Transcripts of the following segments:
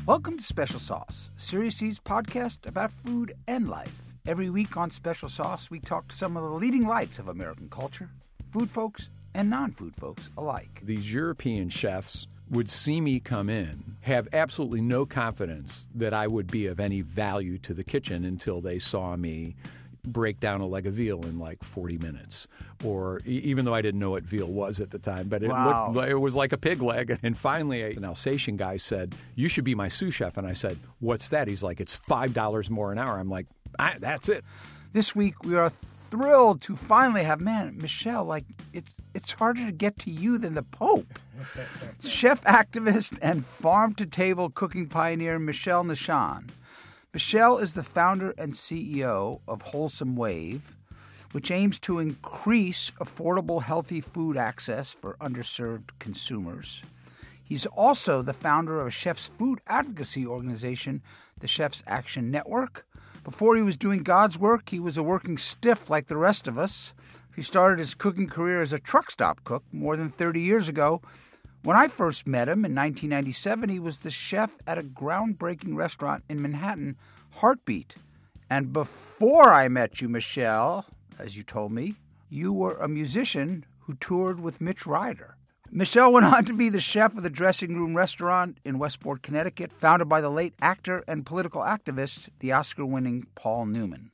Welcome to Special Sauce, Serious C's podcast about food and life. Every week on Special Sauce, we talk to some of the leading lights of American culture, food folks and non-food folks alike. These European chefs would see me come in, have absolutely no confidence that I would be of any value to the kitchen until they saw me break down a leg of veal in like 40 minutes. Or even though I didn't know what veal was at the time, but it was like a pig leg. And finally, an Alsatian guy said, "You should be my sous chef." And I said, "What's that?" He's like, "It's $5 more an hour." I'm like, that's it. This week, we are thrilled to finally have, Michelle, it's harder to get to you than the Pope. Chef activist and farm-to-table cooking pioneer Michelle Nahshon. Michelle is the founder and CEO of Wholesome Wave, which aims to increase affordable, healthy food access for underserved consumers. He's also the founder of a chef's food advocacy organization, the Chefs Action Network. Before he was doing God's work, he was a working stiff like the rest of us. He started his cooking career as a truck stop cook more than 30 years ago. When I first met him in 1997, he was the chef at a groundbreaking restaurant in Manhattan, Heartbeat. And before I met you, Michelle, as you told me, you were a musician who toured with Mitch Ryder. Michelle went on to be the chef of the Dressing Room Restaurant in Westport, Connecticut, founded by the late actor and political activist, the Oscar-winning Paul Newman.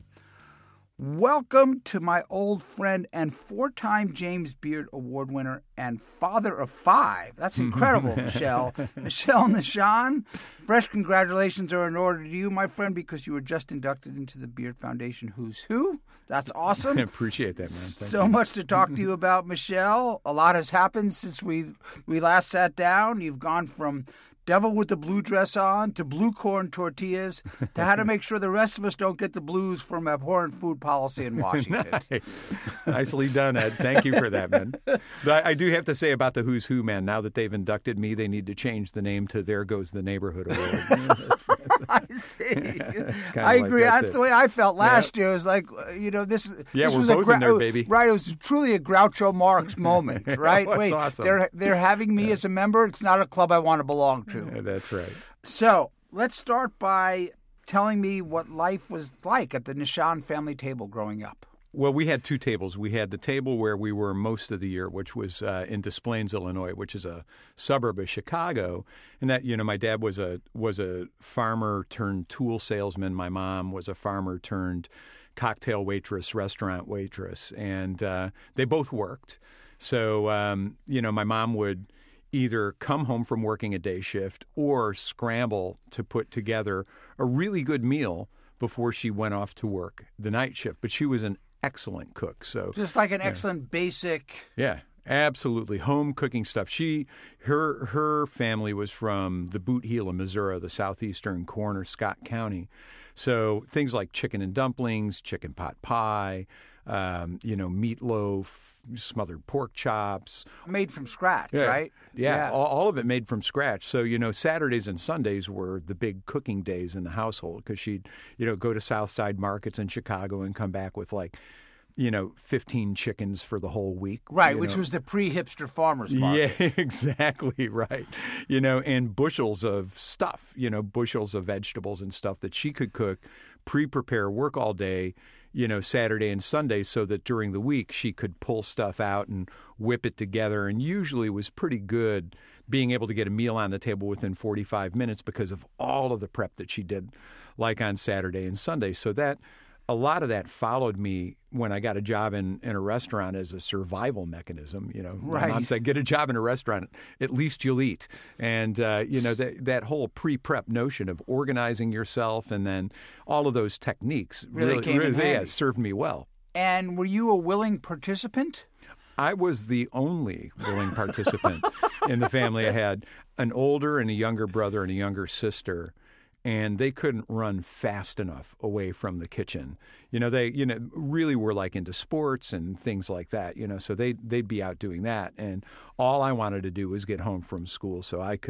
Welcome to my old friend and four-time James Beard Award winner and father of five. That's incredible, Michelle. Michelle Nahshon, fresh congratulations are in order to you, my friend, because you were just inducted into the Beard Foundation Who's Who. That's awesome. I appreciate that, man. Thank so you. Much to talk to you about, Michelle. A lot has happened since we last sat down. You've gone from devil with the blue dress on to blue corn tortillas to how to make sure the rest of us don't get the blues from abhorrent food policy in Washington. Nice. Nicely done, Ed. Thank you for that, man. But I do have to say about the Who's Who, man, now that they've inducted me, they need to change the name to There Goes the Neighborhood Award. I see. I agree. That's the way I felt last year. It was like, this we're was both in there, baby. Right. It was truly a Groucho Marx moment, right? Wait, awesome. They're having me as a member. It's not a club I want to belong to. Yeah, that's right. So let's start by telling me what life was like at the Nahshon family table growing up. Well, we had two tables. We had the table where we were most of the year, which was in Des Plaines, Illinois, which is a suburb of Chicago. And that, my dad was a farmer turned tool salesman. My mom was a farmer turned cocktail waitress, restaurant waitress. And they both worked. So, my mom would either come home from working a day shift or scramble to put together a really good meal before she went off to work the night shift. But she was an excellent cook. So just like an excellent basic. Yeah, absolutely. Home cooking stuff. Her family was from the Boot Heel of Missouri, the southeastern corner, Scott County. So things like chicken and dumplings, chicken pot pie, meatloaf, smothered pork chops. Made from scratch, right? Yeah, all of it made from scratch. So, Saturdays and Sundays were the big cooking days in the household because she'd, go to South Side markets in Chicago and come back with 15 chickens for the whole week. Right, which was the pre-hipster farmer's market. Yeah, exactly right. And bushels of stuff, bushels of vegetables and stuff that she could cook, pre-prepare, work all day, Saturday and Sunday so that during the week she could pull stuff out and whip it together, and usually was pretty good being able to get a meal on the table within 45 minutes because of all of the prep that she did like on Saturday and Sunday. So that a lot of that followed me when I got a job in a restaurant as a survival mechanism. Right. My mom said, get a job in a restaurant, at least you'll eat. And, that whole pre-prep notion of organizing yourself and then all of those techniques really came in handy. Served me well. And were you a willing participant? I was the only willing participant in the family. I had an older and a younger brother and a younger sister, and they couldn't run fast enough away from the kitchen. They really were into sports and things like that. So they'd be out doing that, and all I wanted to do was get home from school so I could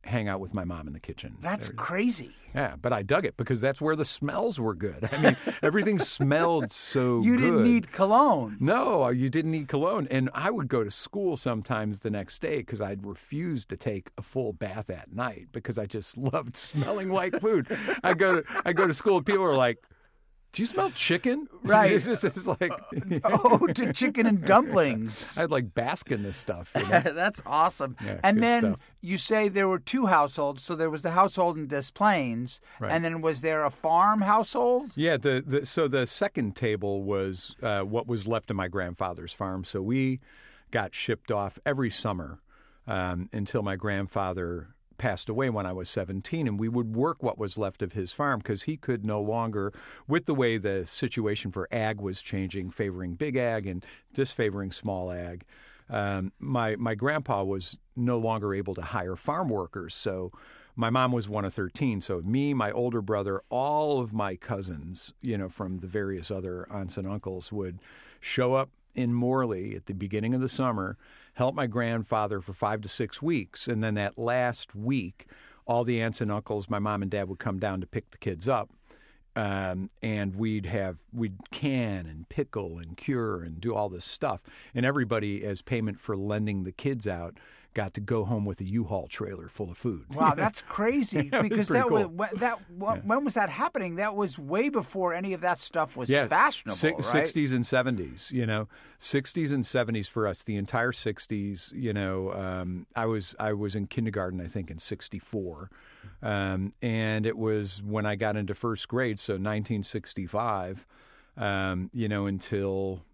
hang out with my mom in the kitchen. That's crazy. Yeah, but I dug it because that's where the smells were good. I mean, everything smelled so good. You didn't need cologne. No, you didn't need cologne. And I would go to school sometimes the next day because I'd refuse to take a full bath at night because I just loved smelling like food. I go to school and people are like, "Do you smell chicken?" Right. It's like, to chicken and dumplings. I'd like bask in this stuff. You know? That's awesome. Yeah, and good then stuff. you say there were two households. So there was the household in Des Plaines, Right. and then was there a farm household? Yeah, so the second table was what was left of my grandfather's farm. So we got shipped off every summer until my grandfather passed away when I was 17, and we would work what was left of his farm because he could no longer, with the way the situation for ag was changing, favoring big ag and disfavoring small ag, my grandpa was no longer able to hire farm workers. So my mom was one of 13. So me, my older brother, all of my cousins, from the various other aunts and uncles would show up in Morley at the beginning of the summer, help my grandfather for 5 to 6 weeks. And then that last week, all the aunts and uncles, my mom and dad would come down to pick the kids up. And we'd can and pickle and cure and do all this stuff. And everybody, as payment for lending the kids out, got to go home with a U-Haul trailer full of food. Wow, that's crazy because cool. when was that happening? That was way before any of that stuff was fashionable, right? 60s and 70s, 60s and 70s for us, the entire 60s, I was in kindergarten, I think, in 64. And it was when I got into first grade, so 1965, until,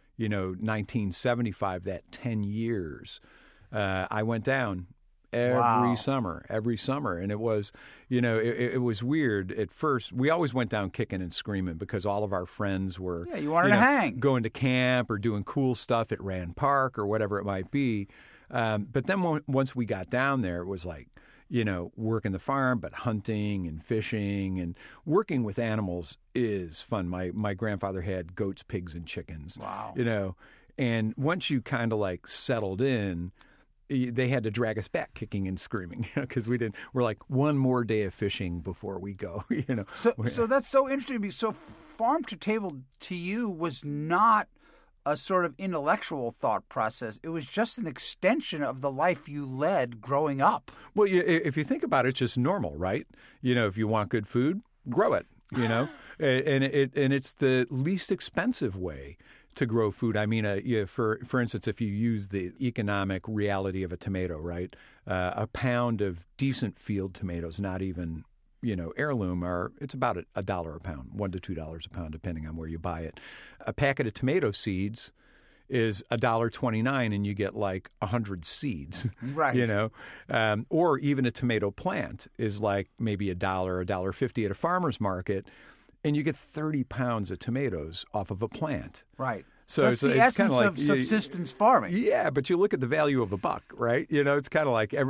1975, that 10 years. I went down every summer, and it was, it was weird at first. We always went down kicking and screaming because all of our friends were, you wanted to hang, going to camp or doing cool stuff at Rand Park or whatever it might be. But then once we got down there, it was like, working the farm, but hunting and fishing and working with animals is fun. My grandfather had goats, pigs, and chickens. Wow. And once you kind of like settled in, they had to drag us back kicking and screaming because we're like one more day of fishing before we go, So that's so interesting. So farm to table to you was not a sort of intellectual thought process. It was just an extension of the life you led growing up. Well, if you think about it, it's just normal, right? If you want good food, grow it, and it's the least expensive way to grow food. I mean, for instance, if you use the economic reality of a tomato, right? A pound of decent field tomatoes, not even, heirloom, it's about $1 a pound, $1 to $2 a pound, depending on where you buy it. A packet of tomato seeds is $1.29, and you get like 100 seeds, right? Or even a tomato plant is like maybe $1, $1.50 at a farmer's market. And you get 30 pounds of tomatoes off of a plant. Right. So that's the essence of subsistence farming. Yeah, but you look at the value of a buck, right? It's kind of like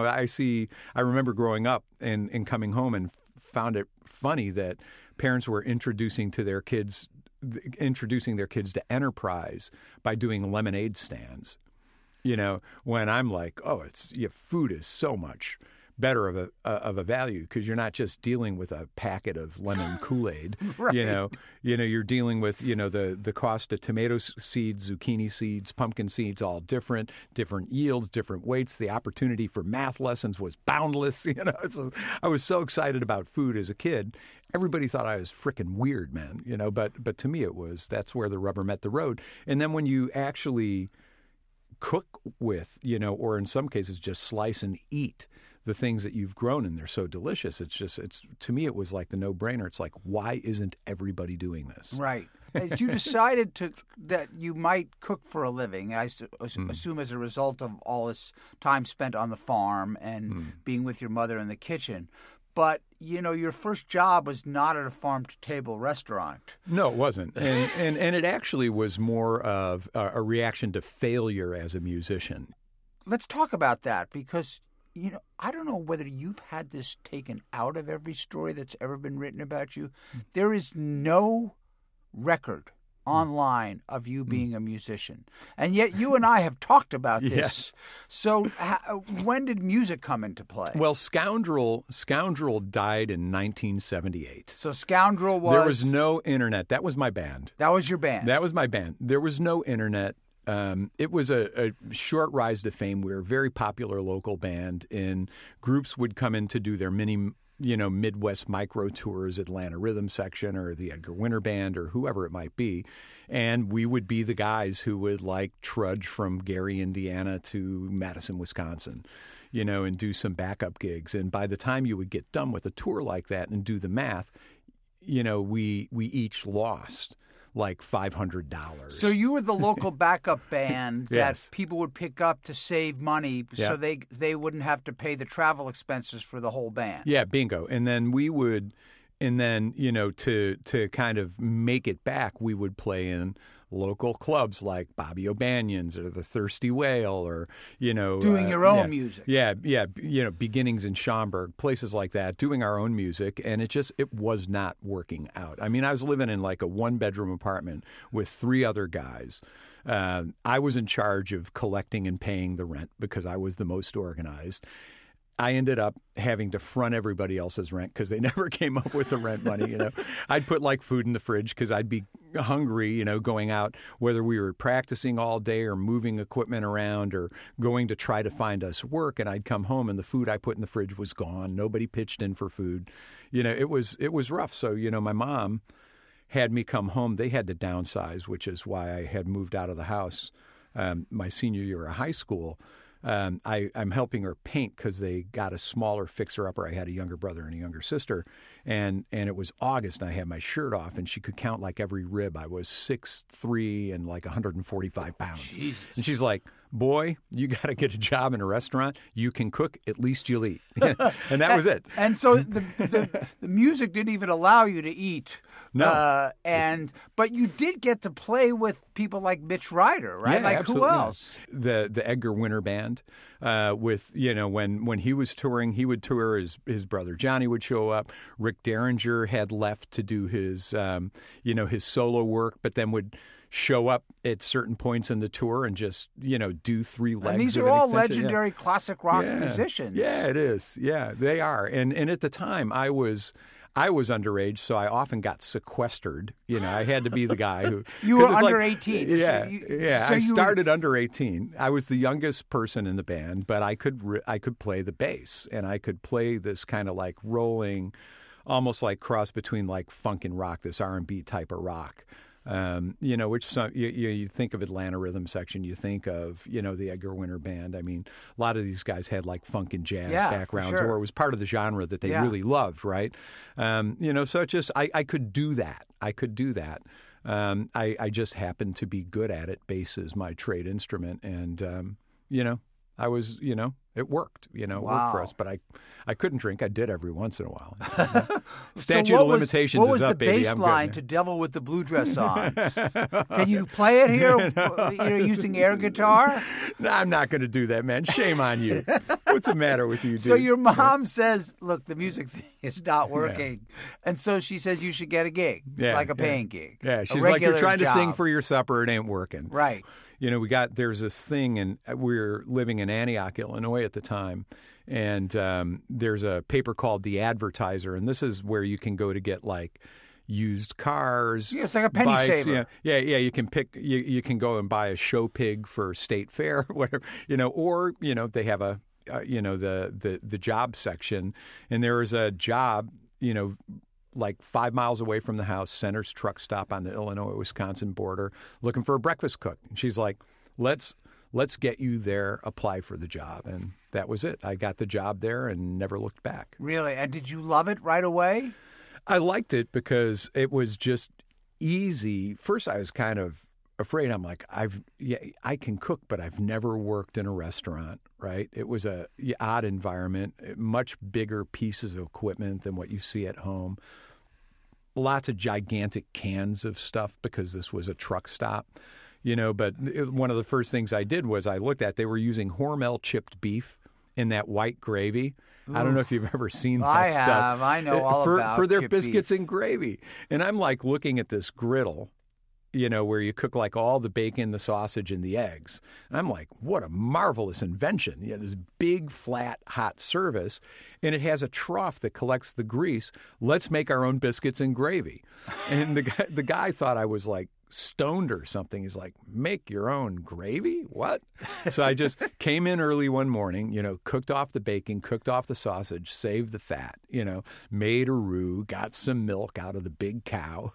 I remember growing up and coming home and found it funny that parents were introducing their kids to enterprise by doing lemonade stands. When I'm like, food is so much better of a value because you're not just dealing with a packet of lemon Kool-Aid. Right. You're dealing with the cost of tomato seeds, zucchini seeds, pumpkin seeds, all different yields, different weights. The opportunity for math lessons was boundless. So I was so excited about food as a kid. Everybody thought I was frickin' weird, man. But to me that's where the rubber met the road. And then when you actually cook with, or in some cases just slice and eat the things that you've grown and they're so delicious. To me, it was like the no-brainer. It's like, why isn't everybody doing this? Right. As you decided that you might cook for a living, I assume as a result of all this time spent on the farm and being with your mother in the kitchen. But, your first job was not at a farm-to-table restaurant. No, it wasn't. And it actually was more of a reaction to failure as a musician. Let's talk about that because I don't know whether you've had this taken out of every story that's ever been written about you. There is no record online of you being a musician. And yet you and I have talked about this. Yes. So when did music come into play? Well, Scoundrel died in 1978. So Scoundrel was... There was no internet. That was my band. That was your band. That was my band. There was no internet. It was a short rise to fame. We were a very popular local band, and groups would come in to do their mini, Midwest micro tours, Atlanta Rhythm Section or the Edgar Winter Band or whoever it might be. And we would be the guys who would trudge from Gary, Indiana to Madison, Wisconsin, and do some backup gigs. And by the time you would get done with a tour like that and do the math, we each lost $500. So you were the local backup band Yes. that people would pick up to save money so they wouldn't have to pay the travel expenses for the whole band. Yeah, bingo. And then to kind of make it back, we would play in local clubs like Bobby O'Banion's or the Thirsty Whale or, Doing your own music. Yeah. Beginnings in Schaumburg, places like that, doing our own music. And it was not working out. I mean, I was living in a 1-bedroom apartment with 3 other guys. I was in charge of collecting and paying the rent because I was the most organized. I ended up having to front everybody else's rent because they never came up with the rent money. I'd put food in the fridge because I'd be hungry, going out, whether we were practicing all day or moving equipment around or going to try to find us work. And I'd come home and the food I put in the fridge was gone. Nobody pitched in for food. It was rough. So, my mom had me come home. They had to downsize, which is why I had moved out of the house my senior year of high school. I'm helping her paint because they got a smaller fixer-upper. I had a younger brother and a younger sister, and it was August, and I had my shirt off, and she could count every rib. I was 6'3" and 145 pounds. Jesus. And she's like, boy, you got to get a job in a restaurant. You can cook, at least you'll eat. And that was it. And so the music didn't even allow you to eat. No. But you did get to play with people like Mitch Ryder, right? Yeah, absolutely. Who else? The Edgar Winter Band, with when he was touring, he would tour. His brother Johnny would show up. Rick Derringer had left to do his his solo work, but then would show up at certain points in the tour and just do 3 legs. And these of are an all extension. legendary classic rock musicians. Yeah, it is. Yeah, they are. And at the time, I was underage, so I often got sequestered. I had to be the guy who... You were under 18. Yeah, So I started under 18. I was the youngest person in the band, but I could play the bass, and I could play this kind of rolling, almost cross between funk and rock, this R&B type of rock. Which you think of Atlanta Rhythm Section, you think of, the Edgar Winter Band. I mean, a lot of these guys had funk and jazz backgrounds, or it was part of the genre that they really loved, right? So it just, I could do that. I just happened to be good at it. Bass is my trade instrument. And, I was, it worked, it worked for us. But I couldn't drink. I did every once in a while. Statute of limitations is up, baby. What was the bass line to Devil with the Blue Dress On? Can you play it here, using air guitar? No, I'm not going to do that, man. Shame on you. What's the matter with you, dude? So your mom says, look, the music thing is not working. Yeah. And so she says you should get a gig, a paying gig. Yeah, she's like, you're trying to sing for your supper. It ain't working. Right. There's this thing, and we were living in Antioch, Illinois at the time, and there's a paper called The Advertiser, and this is where you can go to get used cars. Yeah, it's like a penny bikes, saver. Yeah. You can pick. You can go and buy a show pig for State Fair, whatever. Or they have the job section, and there is a job. 5 miles away from the house, Center's truck stop on the Illinois-Wisconsin border, looking for a breakfast cook. And she's like, let's get you there, apply for the job. And that was it. I got the job there and never looked back. Really? And did you love it right away? I liked it because it was just easy. First, I was kind of afraid. I'm like, I can cook, but I've never worked in a restaurant, right? It was a odd environment, much bigger pieces of equipment than what you see at home. Lots of gigantic cans of stuff because this was a truck stop, but one of the first things I did was I looked at, they were using Hormel chipped beef in that white gravy. Oof. I don't know if you've ever seen that stuff. I have. I know all about for their chipped biscuits beef. and gravy. And I'm looking at this griddle, where you cook like all the bacon, the sausage, and the eggs. And I'm like, what a marvelous invention. This big, flat, hot service, and it has a trough that collects the grease. Let's make our own biscuits and gravy. And the guy thought I was like stoned or something. He's like, make your own gravy? What? So I just came in early one morning, cooked off the bacon, cooked off the sausage, saved the fat, made a roux, got some milk out of the big cow,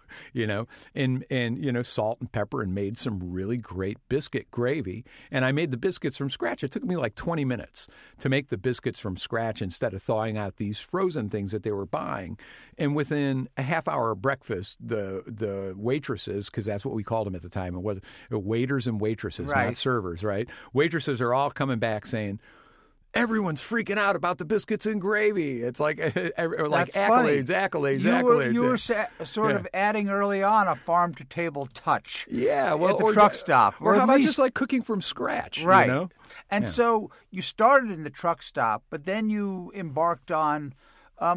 and salt and pepper, and made some really great biscuit gravy. And I made the biscuits from scratch. It took me like 20 minutes to make the biscuits from scratch instead of thawing out these frozen things that they were buying. And within a half hour of breakfast, the waitresses, because that's what we called them at the time, it was waiters and waitresses, right, not servers, right? Waitresses are all coming back saying, everyone's freaking out about the biscuits and gravy. It's like accolades. You were sort of adding early on a farm-to-table touch. Yeah, well, at the truck stop. Or how about just like cooking from scratch? Right. And so you started in the truck stop, but then you embarked on a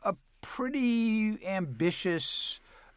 pretty ambitious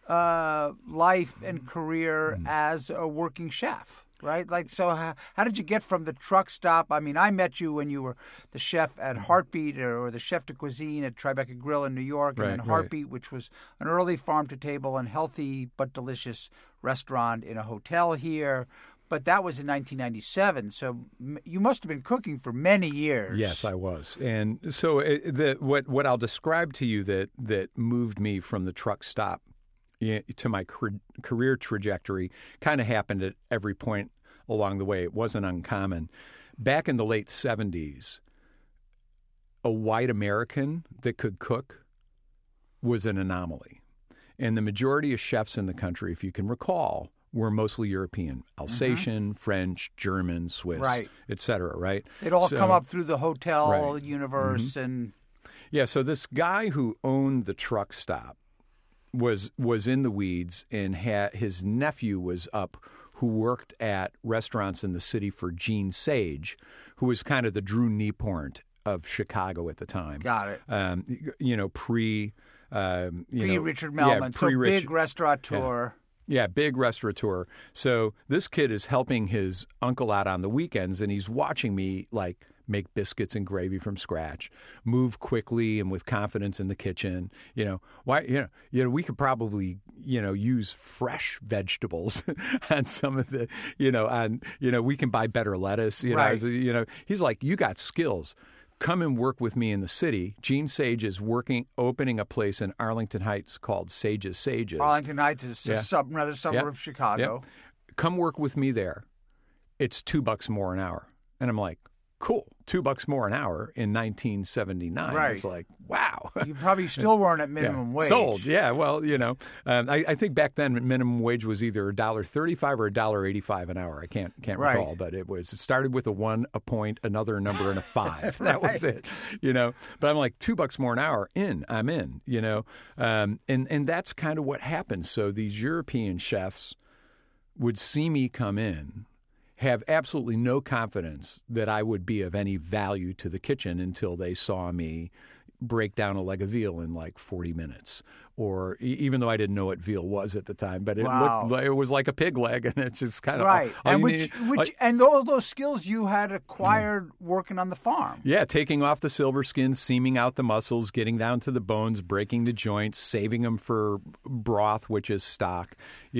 life and career as a working chef. Right? Like, so how did you get from the truck stop? I mean, I met you when you were the chef at Heartbeat or the chef de cuisine at Tribeca Grill in New York, and then Heartbeat, which was an early farm-to-table and healthy but delicious restaurant in a hotel here. But that was in 1997, so you must have been cooking for many years. Yes, I was. And so what I'll describe to you that moved me from the truck stop to my career trajectory kind of happened at every point along the way. It wasn't uncommon. Back in the late 70s, a white American that could cook was an anomaly. And the majority of chefs in the country, if you can recall, were mostly European, Alsatian, French, German, Swiss, et cetera, right? They'd all come up through the hotel universe. And yeah, so this guy who owned the truck stop was in the weeds, and his nephew was up, who worked at restaurants in the city for Gene Sage, who was kind of the Drew Nieporn of Chicago at the time. Got it. Pre Richard Melman, big restaurateur. Yeah, big restaurateur. So this kid is helping his uncle out on the weekends, and he's watching me like make biscuits and gravy from scratch, move quickly and with confidence in the kitchen. We could probably, use fresh vegetables on some of the, we can buy better lettuce. He's like, you got skills. Come and work with me in the city. Gene Sage is opening a place in Arlington Heights called Sage's Sages. Arlington Heights is another suburb of Chicago. Come work with me there. It's $2 more an hour. And I'm like, cool, $2 more an hour in 1979. Right. It's like, wow. You probably still weren't at minimum wage. Sold, yeah. Well, I think back then minimum wage was either $1.35 or $1.85 an hour. I can't recall, but it started with a 1, a point, another number, and a 5. That was it, But I'm like, $2 more an hour, I'm in, and that's kind of what happened. So these European chefs would see me come in, have absolutely no confidence that I would be of any value to the kitchen until they saw me break down a leg of veal in like 40 minutes. Or even though I didn't know what veal was at the time, but it was like a pig leg, and it's just kind of right. And all those skills you had acquired working on the farm. Yeah, taking off the silver skin, seaming out the muscles, getting down to the bones, breaking the joints, saving them for broth, which is stock.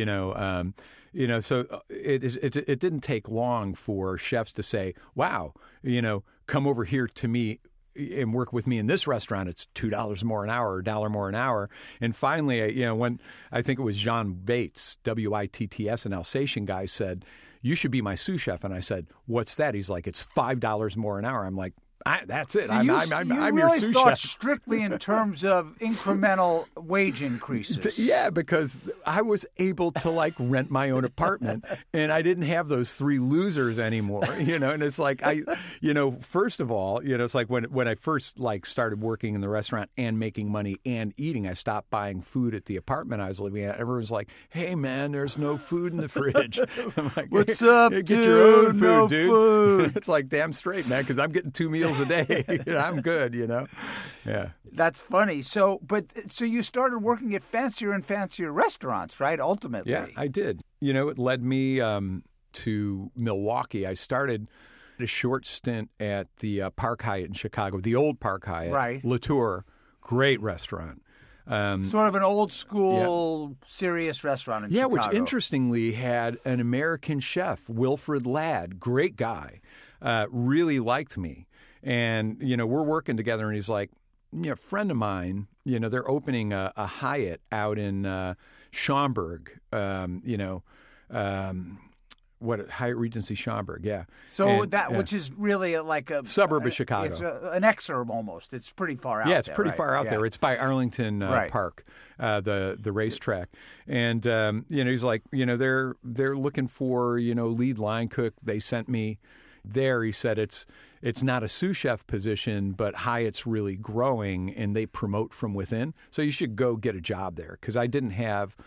So it didn't take long for chefs to say, wow, come over here to me and work with me in this restaurant. It's $2 more an hour or $1 more an hour. And finally, when I think it was John Bates, WITTS, an Alsatian guy, said, you should be my sous chef. And I said, what's that? He's like, it's $5 more an hour. I'm like, that's it. So I'm you your really sous thought chef. strictly in terms of incremental wage increases. Yeah, because I was able to rent my own apartment, and I didn't have those 3 losers anymore. And it's like first of all, it's like when I first started working in the restaurant and making money and eating, I stopped buying food at the apartment I was living at. Everyone's like, "Hey man, there's no food in the fridge." I'm like, "What's up, get dude? your own food, no dude." Food. It's like, damn straight, man, because I'm getting 2 meals meals a day. I'm good, Yeah. That's funny. So you started working at fancier and fancier restaurants, right? Ultimately. Yeah, I did. It led me to Milwaukee. I started a short stint at the Park Hyatt in Chicago, the old Park Hyatt. Right. La Tour, great restaurant. Sort of an old school, serious restaurant in Chicago. Which interestingly had an American chef, Wilfred Ladd, great guy, really liked me. And, we're working together, and he's like, a friend of mine, they're opening a Hyatt out in Schaumburg, Hyatt Regency Schaumburg, yeah. So which is really like a suburb of Chicago. It's an exurb almost. It's pretty far out. Yeah, it's there, pretty right? far out there. It's by Arlington Park, the racetrack. And he's like, they're looking for lead line cook. They sent me there. He said it's not a sous chef position, but Hyatt's really growing and they promote from within. So you should go get a job there, because I didn't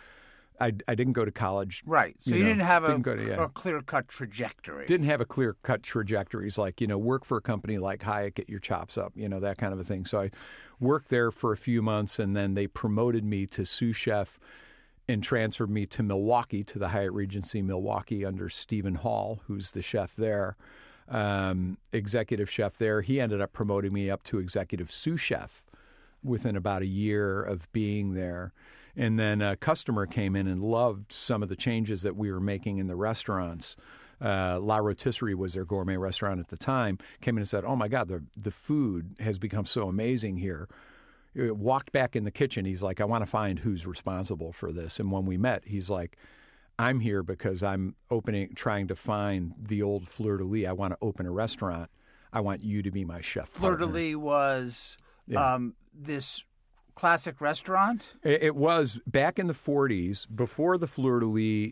go to college. Right. So you didn't have a clear-cut trajectory. Didn't have a clear-cut trajectory. It's like, work for a company like Hyatt, get your chops up, that kind of a thing. So I worked there for a few months, and then they promoted me to sous chef and transferred me to Milwaukee, to the Hyatt Regency Milwaukee under Stephen Hall, who's the chef there, executive chef there. He ended up promoting me up to executive sous chef within about a year of being there. And then a customer came in and loved some of the changes that we were making in the restaurants. La Rotisserie was their gourmet restaurant at the time, came in and said, "Oh, my God, the food has become so amazing here." Walked back in the kitchen. He's like, "I want to find who's responsible for this." And when we met, he's like, "I'm here because I'm trying to find the old Fleur de Lis. I want to open a restaurant. I want you to be my chef Fleur partner." de Lis was this classic restaurant? It was back in the 40s, before the Fleur de Lis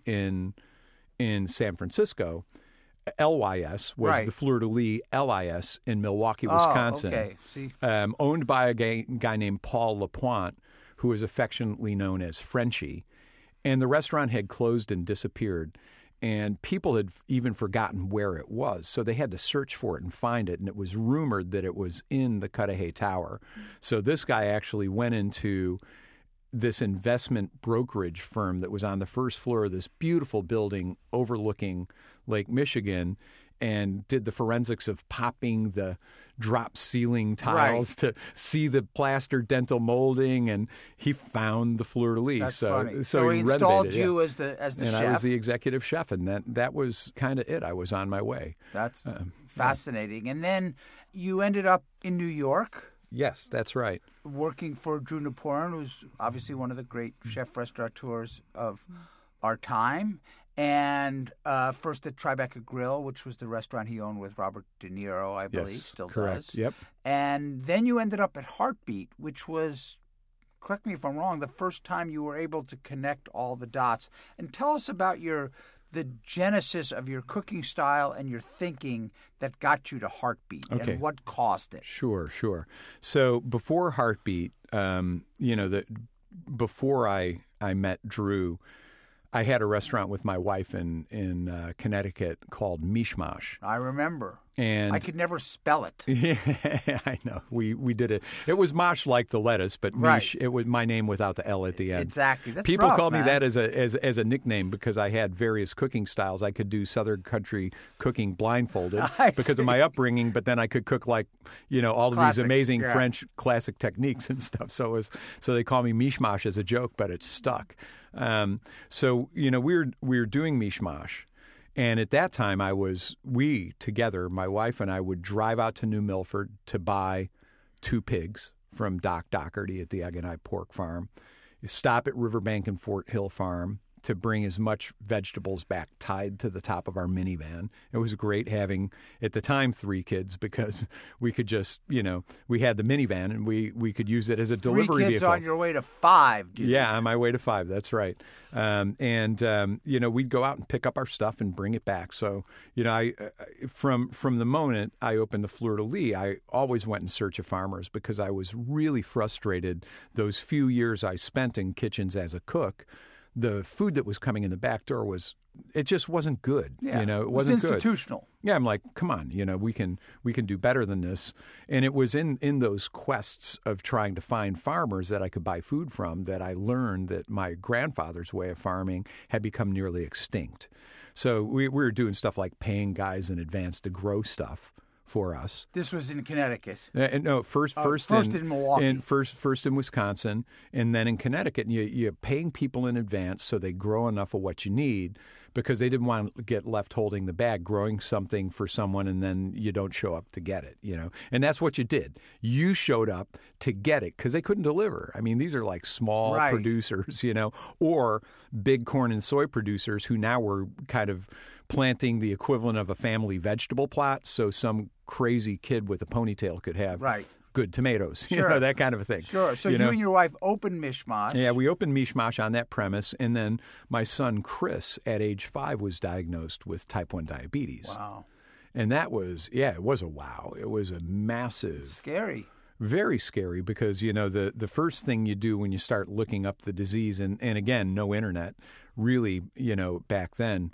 in San Francisco. LYS was the Fleur de Lis LIS in Milwaukee, Wisconsin. Oh, okay. See. Owned by a guy named Paul LaPointe, who is affectionately known as Frenchie. And the restaurant had closed and disappeared. And people had even forgotten where it was. So they had to search for it and find it. And it was rumored that it was in the Cudahy Tower. So this guy actually went into this investment brokerage firm that was on the first floor of this beautiful building overlooking Lake Michigan, and did the forensics of popping the drop ceiling tiles to see the plaster dental molding, and he found the Fleur de Lis. That's so funny. So he installed you as the and chef. I was the executive chef, and that was kind of it. I was on my way. That's fascinating. And then you ended up in New York. Yes, that's right. Working for Drew Naporin, who's obviously one of the great chef restaurateurs of our time. And first at Tribeca Grill, which was the restaurant he owned with Robert De Niro, I believe, still correct. does. Yep. And then you ended up at Heartbeat, which was, correct me if I'm wrong, the first time you were able to connect all the dots. And tell us about the genesis of your cooking style and your thinking that got you to Heartbeat, and what caused it. Sure. So before Heartbeat, before I met Drew, I had a restaurant with my wife in Connecticut called Mishmash. I remember. And I could never spell it. Yeah, I know. We did it. It was mosh like the lettuce, but mish, it was my name without the L at the end. Exactly. That's People rough, called man. me that as a nickname because I had various cooking styles. I could do Southern country cooking blindfolded because of my upbringing, but then I could cook like, all of these amazing French classic techniques and stuff. So they call me Mishmash as a joke, but it stuck. So we were doing Mishmash. And at that time, we together, my wife and I, would drive out to New Milford to buy 2 pigs from Doc Doherty at the Egg and Eye Pork Farm, stop at Riverbank and Fort Hill Farm to bring as much vegetables back tied to the top of our minivan. It was great having, at the time, 3 kids because we could just, we had the minivan and we could use it as a delivery vehicle. 3 kids on your way to 5, dude. Yeah, on my way to 5. That's right. We'd go out and pick up our stuff and bring it back. So, from the moment I opened the Fleur de Lis, I always went in search of farmers because I was really frustrated those few years I spent in kitchens as a cook. The food that was coming in the back door was it just wasn't good. Yeah. It wasn't good. Institutional. Yeah, I'm like, come on, we can do better than this. And it was in those quests of trying to find farmers that I could buy food from that I learned that my grandfather's way of farming had become nearly extinct. So we were doing stuff like paying guys in advance to grow stuff for us. This was in Connecticut. No, first in Milwaukee. First in Wisconsin, and then in Connecticut. And you're paying people in advance so they grow enough of what you need, because they didn't want to get left holding the bag, growing something for someone, and then you don't show up to get it. And that's what you did. You showed up to get it because they couldn't deliver. I mean, these are like small producers, or big corn and soy producers who now were kind of planting the equivalent of a family vegetable plot, so some crazy kid with a ponytail could have good tomatoes, that kind of a thing. Sure. So you and your wife opened Mishmash. Yeah, we opened Mishmash on that premise, and then my son Chris, at age 5, was diagnosed with type 1 diabetes. Wow. And that was, it was a wow. It was a massive... Scary. Very scary, because, the first thing you do when you start looking up the disease, and again, no internet, really, back then,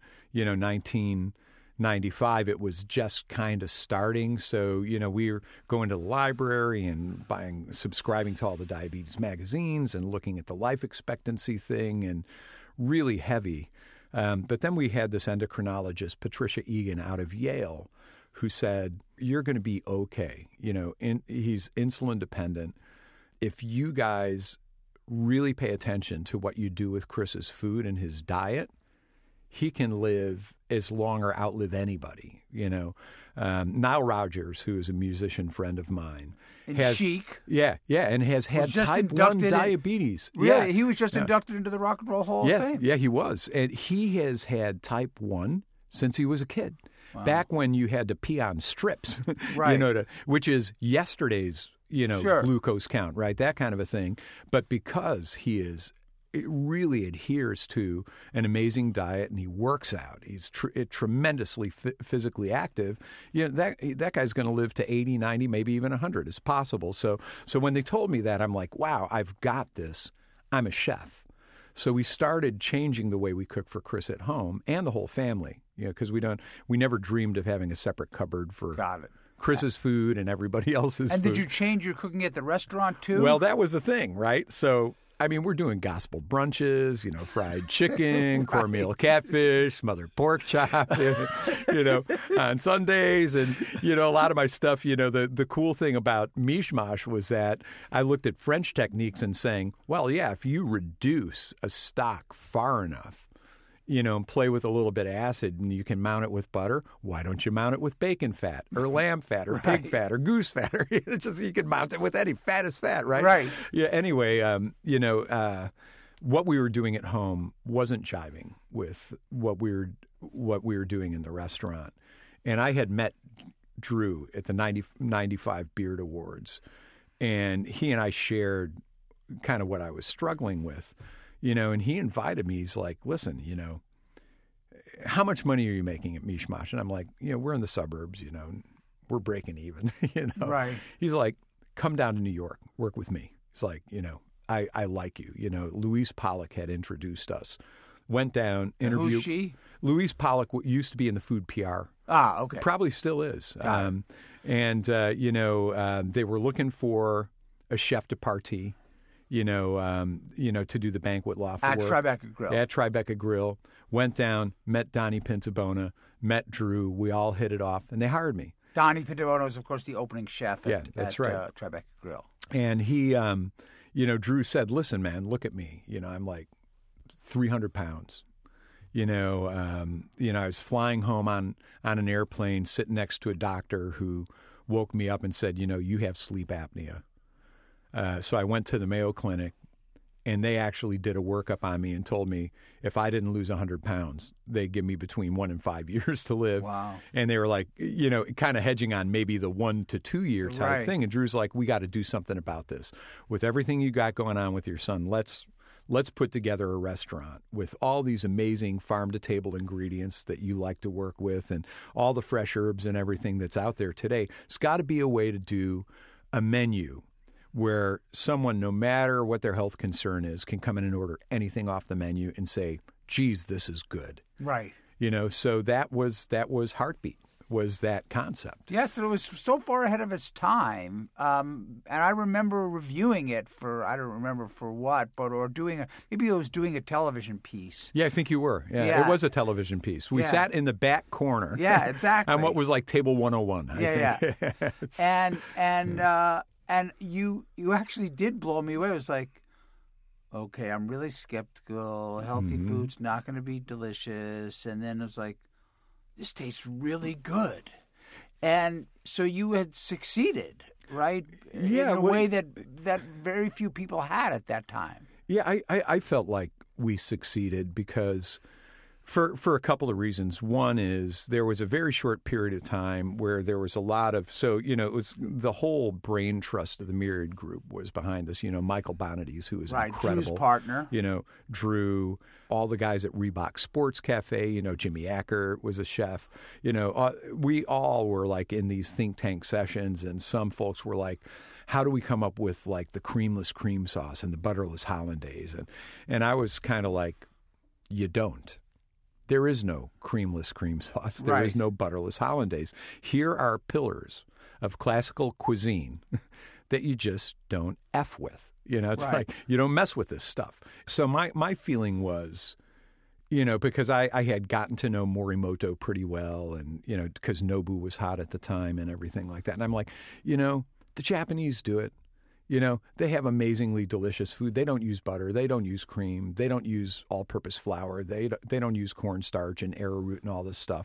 1995, it was just kind of starting. So, we were going to the library and subscribing to all the diabetes magazines and looking at the life expectancy thing, and really heavy. But then we had this endocrinologist, Patricia Egan, out of Yale, who said, you're going to be okay. He's insulin dependent. If you guys really pay attention to what you do with Chris's food and his diet, he can live as long or outlive anybody. Nile Rodgers, who is a musician friend of mine, has Chic. Yeah, and has had type 1 diabetes. Really? Yeah. He was just inducted into the Rock and Roll Hall of Fame. Yeah, he was. And he has had type 1 since he was a kid. Wow. Back when you had to pee on strips, which is yesterday's, glucose count, right? That kind of a thing. But because it really adheres to an amazing diet, and he works out, he's tremendously physically active, that guy's going to live to 80, 90, maybe even 100 is possible. So when they told me that, I'm like, wow, I've got this. I'm a chef. So we started changing the way we cook for Chris at home and the whole family, because we never dreamed of having a separate cupboard for Chris's food and everybody else's and food. Did you change your cooking at the restaurant too? Well, that was the thing, right? So, I mean, we're doing gospel brunches, fried chicken, cornmeal catfish, smothered pork chop, on Sundays. And, a lot of my stuff, the cool thing about Mishmash was that I looked at French techniques and saying, well, yeah, if you reduce a stock far enough, and play with a little bit of acid, and you can mount it with butter, why don't you mount it with bacon fat or lamb fat or pig fat or goose fat? Or you can mount it with any fat is fat, right? Right. Yeah. Anyway, what we were doing at home wasn't jiving with what we were doing in the restaurant. And I had met Drew at the 95 Beard Awards, and he and I shared kind of what I was struggling with. And he invited me. He's like, listen, how much money are you making at Mishmash? And I'm like, we're in the suburbs, we're breaking even, Right. He's like, come down to New York, work with me. He's like, I like you. Louise Pollock had introduced us. Went down, interviewed. Who's she? Louise Pollock used to be in the food PR. Ah, okay. Probably still is. And they were looking for a chef de partie. To do the banquet law for at work. Tribeca Grill. At Tribeca Grill. Went down, met Donnie Pintabona, met Drew. We all hit it off, and they hired me. Donnie Pintabona is, of course, the opening chef at Tribeca Grill. And he, Drew said, listen, man, look at me. I'm like 300 pounds. I was flying home on an airplane, sitting next to a doctor who woke me up and said, you have sleep apnea. So I went to the Mayo Clinic, and they actually did a workup on me and told me if I didn't lose 100 pounds, they'd give me between 1 and 5 years to live. Wow. And they were like, kind of hedging on maybe the 1 to 2 year type thing. And Drew's like, we got to do something about this. With everything you got going on with your son, let's put together a restaurant with all these amazing farm-to-table ingredients that you like to work with and all the fresh herbs and everything that's out there today. It's got to be a way to do a menu where someone, no matter what their health concern is, can come in and order anything off the menu and say, geez, this is good. Right. So that was Heartbeat, was that concept. Yes, it was so far ahead of its time. And I remember reviewing it for, I don't remember for what, or maybe it was doing a television piece. Yeah, I think you were. Yeah. It was a television piece. We sat in the back corner. Yeah, exactly. On what was like Table 101. I think. And you actually did blow me away. It was like, okay, I'm really skeptical. Healthy food's not going to be delicious. And then it was like, this tastes really good. And so you had succeeded, right? Yeah. In a way that very few people had at that time. Yeah, I felt like we succeeded because for a couple of reasons. One is there was a very short period of time where there was a lot of, it was the whole brain trust of the Myriad Group was behind this. Michael Bonadies, who is incredible. Drew's partner. Drew, all the guys at Reebok Sports Cafe, Jimmy Acker was a chef. We all were like in these think tank sessions, and some folks were like, how do we come up with like the creamless cream sauce and the butterless hollandaise? And I was kind of like, you don't. There is no creamless cream sauce. There is no butterless hollandaise. Here are pillars of classical cuisine that you just don't F with. It's like you don't mess with this stuff. So my feeling was, because I had gotten to know Morimoto pretty well, and, because Nobu was hot at the time and everything like that. And I'm like, the Japanese do it. They have amazingly delicious food. They don't use butter. They don't use cream. They don't use all-purpose flour. They don't use cornstarch and arrowroot and all this stuff.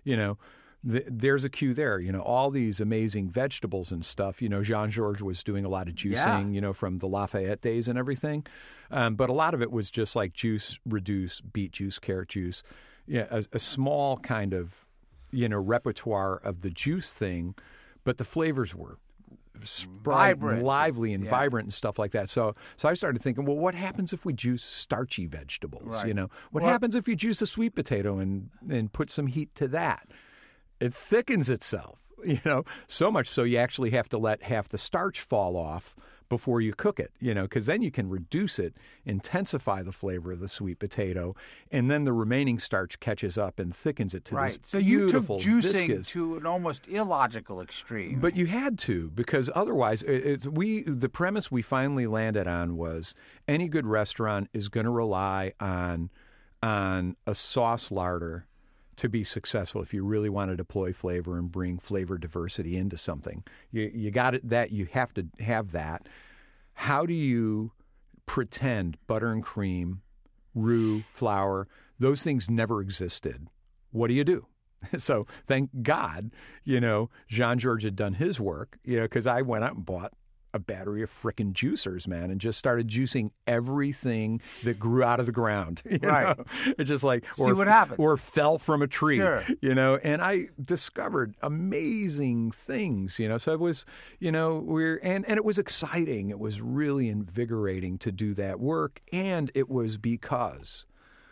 There's a cue there. All these amazing vegetables and stuff. Jean-Georges was doing a lot of juicing, from the Lafayette days and everything. But a lot of it was just like juice, reduce, beet juice, carrot juice. A small kind of, repertoire of the juice thing, but the flavors were vibrant, lively, and vibrant and stuff like that. So I started thinking, well, what happens if we juice starchy vegetables? Right. What happens if you juice a sweet potato and put some heat to that? It thickens itself, so much so you actually have to let half the starch fall off before you cook it, because then you can reduce it, intensify the flavor of the sweet potato, and then the remaining starch catches up and thickens it to this beautiful, so you took juicing viscous, to an almost illogical extreme. But you had to, because otherwise, the premise we finally landed on was any good restaurant is going to rely on a sauce larder to be successful if you really want to deploy flavor and bring flavor diversity into something. You got it, that you have to have that. How do you pretend butter and cream, roux, flour, those things never existed? What do you do? So thank God, Jean-Georges had done his work, because I went out and bought a battery of frickin' juicers, man, and just started juicing everything that grew out of the ground. Right. It's just like, see what happens. Or fell from a tree, Sure. and I discovered amazing things, So it was, and it was exciting. It was really invigorating to do that work. And it was because,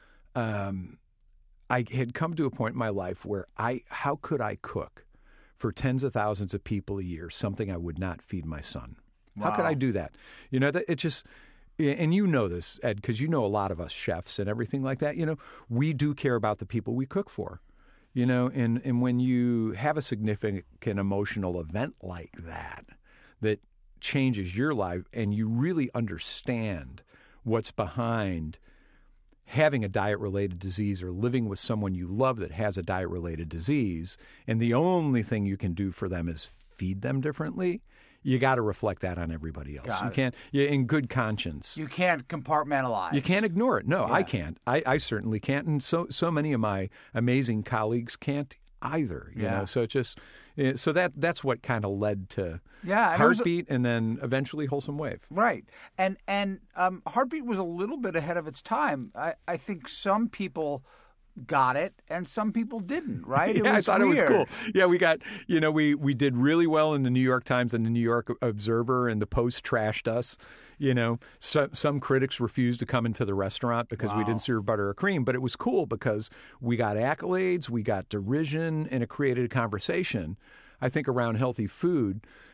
I had come to a point in my life where how could I cook for tens of thousands of people a year something I would not feed my son? Wow. How could I do that? That it just, and this, Ed, because a lot of us chefs and everything like that, we do care about the people we cook for, and when you have a significant emotional event like that changes your life, and you really understand what's behind having a diet-related disease or living with someone you love that has a diet-related disease, and the only thing you can do for them is feed them differently, you got to reflect that on everybody else. You can't, in good conscience. You can't compartmentalize. You can't ignore it. No, I can't. I certainly can't, and so many of my amazing colleagues can't either. You know, so it just so that's what kind of led to Heartbeat, and then eventually Wholesome Wave. Right, and Heartbeat was a little bit ahead of its time. I think some people got it and some people didn't, right? I thought it was cool. Yeah, we got, we did really well in the New York Times and the New York Observer, and the Post trashed us. Some critics refused to come into the restaurant because we didn't serve butter or cream, but it was cool because we got accolades, we got derision, and it created a conversation, I think, around healthy food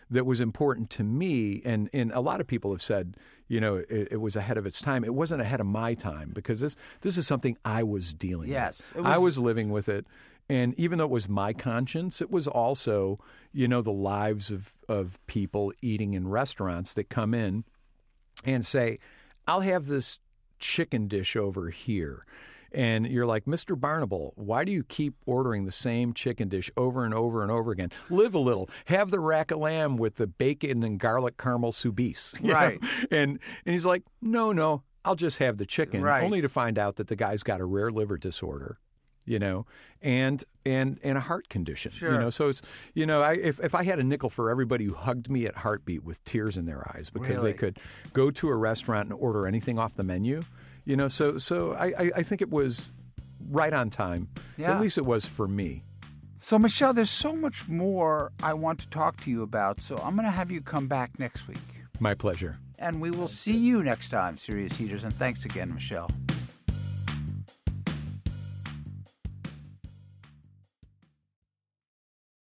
that was important to me. And a lot of people have said, it was ahead of its time. It wasn't ahead of my time because this is something I was dealing with. I was living with it. And even though it was my conscience, it was also, the lives of people eating in restaurants that come in and say, I'll have this chicken dish over here. And you're like, Mr. Barnable, why do you keep ordering the same chicken dish over and over and over again? Live a little. Have the rack of lamb with the bacon and garlic caramel soubise. Right. And he's like, no, I'll just have the chicken. Right. Only to find out that the guy's got a rare liver disorder, and a heart condition. Sure. So it's, if I had a nickel for everybody who hugged me at Heartbeat with tears in their eyes because they could go to a restaurant and order anything off the menu, so I think it was right on time. Yeah. At least it was for me. So, Michelle, there's so much more I want to talk to you about, so I'm going to have you come back next week. My pleasure. And we will see you next time, Serious Eaters, and thanks again, Michelle.